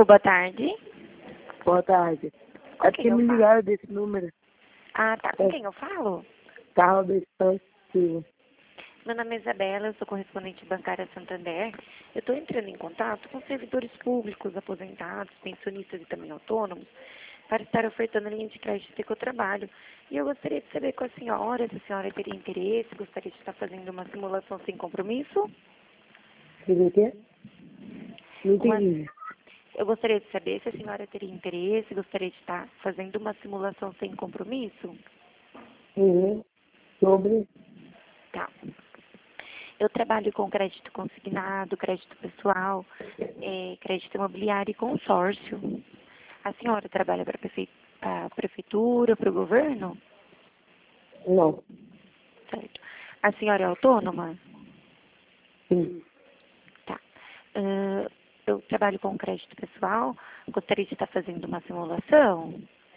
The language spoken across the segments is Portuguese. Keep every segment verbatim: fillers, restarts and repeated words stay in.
Alô, boa tarde. Boa tarde. Com É quem porque eu me falo? ligaram desse número. Ah, tá. Com É. quem eu falo? Carro desse Silva. Meu nome é Isabela, eu sou correspondente bancária Santander. Eu estou entrando em contato com servidores públicos, aposentados, pensionistas e também autônomos, para estar ofertando a linha de crédito que eu trabalho. E eu gostaria de saber com a senhora, se a senhora teria interesse, gostaria de estar fazendo uma simulação sem compromisso. Quer dizer o quê? Não Uma... entendi. Eu gostaria de saber se a senhora teria interesse, gostaria de estar fazendo uma simulação sem compromisso. Uhum. Sobre. Tá. Eu trabalho com crédito consignado, crédito pessoal, é, crédito imobiliário e consórcio. A senhora trabalha para a prefeitura, para o governo? Não. Certo. A senhora é autônoma? Sim. Tá. Ah, eu trabalho com crédito pessoal, gostaria de estar fazendo uma simulação.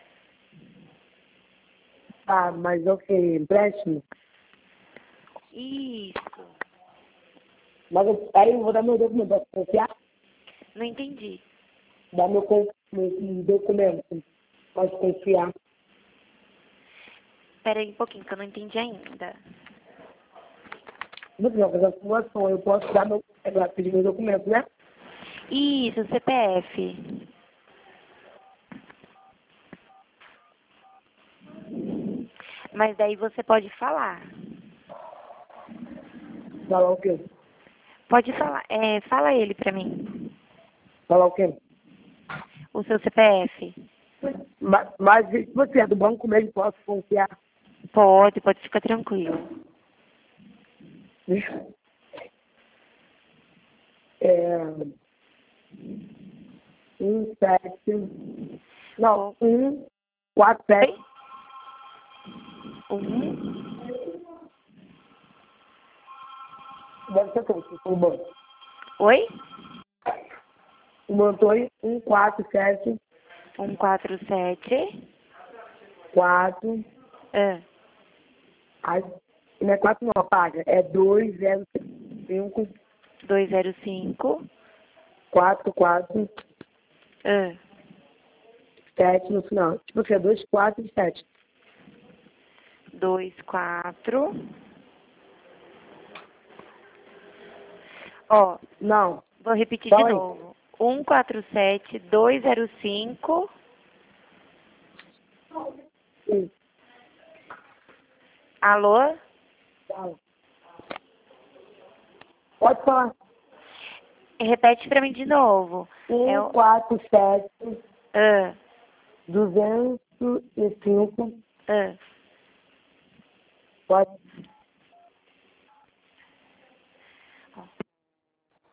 Ah, mas o que? Empréstimo? Isso. Mas eu, aí eu vou dar meu documento. Posso confiar? Não entendi. Dar meu, con- meu documento. Pode confiar. Espera aí um pouquinho, que eu não entendi ainda. Você vai fazer a simulação. Eu posso dar meu, é, lá, pedir meu documento, né? Isso, C P F. Mas daí você pode falar. Falar o quê? Pode falar. É, fala ele pra mim. Falar o quê? O seu C P F. Mas, mas se você é do banco mesmo, posso confiar. Pode, pode ficar tranquilo. É, um, sete, não, um, quatro, sete, Oi? Um. deve ser tudo, o banco. Oi? O Montoy, um, quatro, sete, Um, quatro, sete. quatro, Ah, ai, não é quatro não, apaga, é dois, zero, cinco, dois, zero, cinco. quatro, quatro, Ah, sete no final. Tipo assim, é dois, quatro e sete. dois, quatro. Ó, Não, vou repetir de fala aí. novo. Um, quatro, sete, dois, zero, cinco. Sim, Alô? fala. Pode falar. Repete pra mim de novo. É Um, o... quatro, sete, Ah, duzentos e cinco, ah. pode